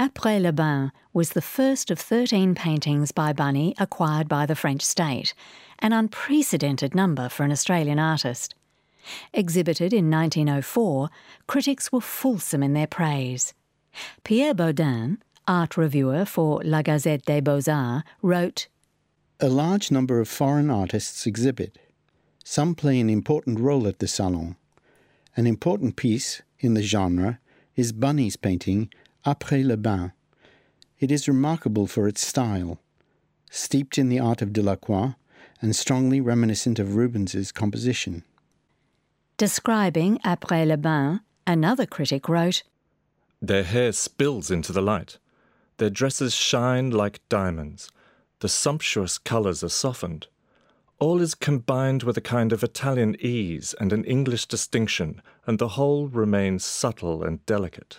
Après le Bain was the first of 13 paintings by Bunny acquired by the French state, an unprecedented number for an Australian artist. Exhibited in 1904, critics were fulsome in their praise. Pierre Baudin, art reviewer for La Gazette des Beaux-Arts, wrote, "A large number of foreign artists exhibit. Some play an important role at the Salon. An important piece in the genre is Bunny's painting Après le Bain. It is remarkable for its style, steeped in the art of Delacroix and strongly reminiscent of Rubens's composition." Describing Après le Bain, another critic wrote, "Their hair spills into the light. Their dresses shine like diamonds. The sumptuous colours are softened. All is combined with a kind of Italian ease and an English distinction, and the whole remains subtle and delicate."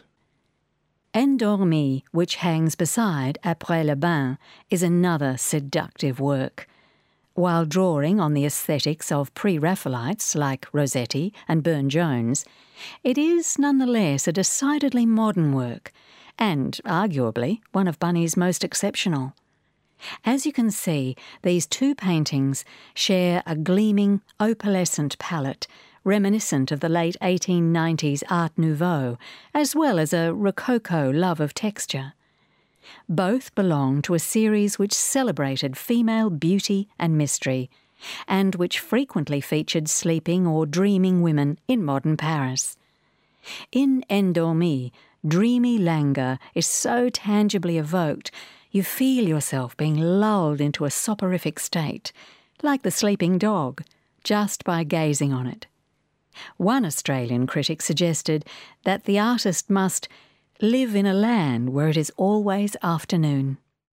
Endormi, which hangs beside Après le Bain, is another seductive work. While drawing on the aesthetics of pre-Raphaelites like Rossetti and Burne-Jones, it is nonetheless a decidedly modern work, and arguably one of Bunny's most exceptional. As you can see, these two paintings share a gleaming, opalescent palette, reminiscent of the late 1890s Art Nouveau, as well as a Rococo love of texture. Both belong to a series which celebrated female beauty and mystery, and which frequently featured sleeping or dreaming women in modern Paris. In Endormi, dreamy languor is so tangibly evoked, you feel yourself being lulled into a soporific state, like the sleeping dog, just by gazing on it. One Australian critic suggested that the artist must live in a land where it is always afternoon.